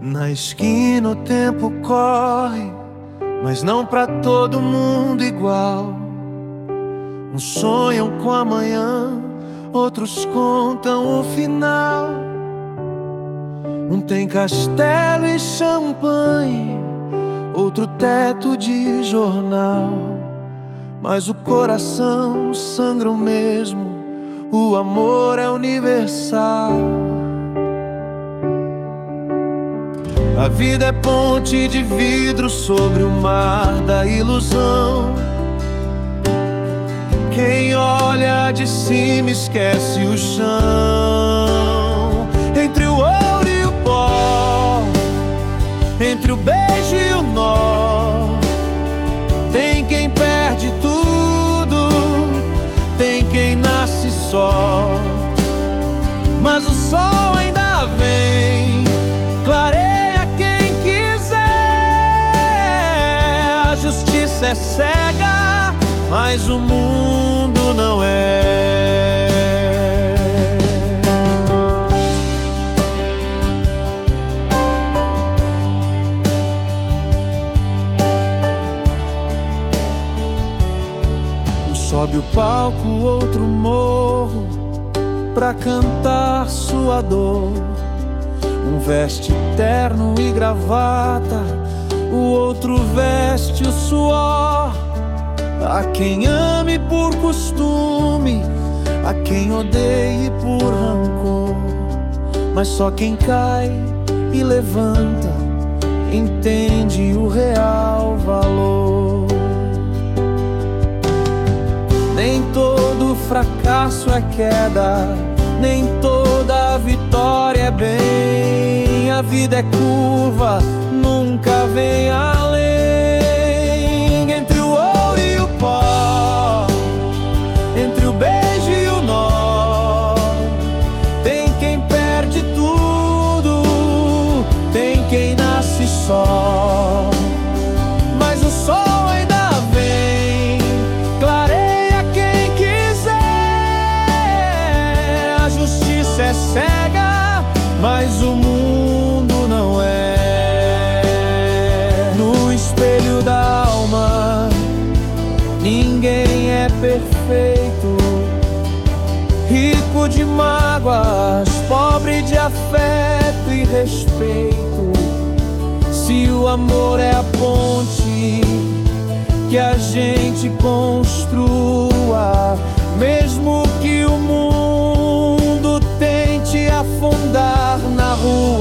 Na esquina o tempo corre, mas não pra todo mundo igual. Uns sonham com amanhã, outros contam o final. Um tem castelo e champanhe, outro teto de jornal. Mas o coração sangra o mesmo, o amor é universal. A vida é ponte de vidro sobre o mar da ilusão. Quem olha de cima esquece o chão. Entre o ouro e o pó, entre o beijo e o nó, tem quem perde tudo, tem quem nasce só. Mas o sol ainda vem, clareia quem quiser. A justiça é cega, mas o mundo não é. Um sobe o palco, o outro morro, pra cantar sua dor. Um veste terno e gravata, o outro veste o suor. Há quem ame por costume, há quem odeie por rancor. Mas só quem cai e levanta entende o real valor. Nem todo fracasso é queda, nem toda vitória é bem. A vida é curva, nunca vem além. Entre o ouro e o pó, entre o beijo e o nó, tem quem perde tudo, tem quem nasce só. Mas o sol ainda vem, clareia quem quiser. A justiça é cega, mas o mundo não é. No espelho da alma, ninguém é perfeito. Rico de mágoas, pobre de afeto e respeito. Se o amor é a ponte que a gente construa, mesmo que o mundo tente afundar na rua,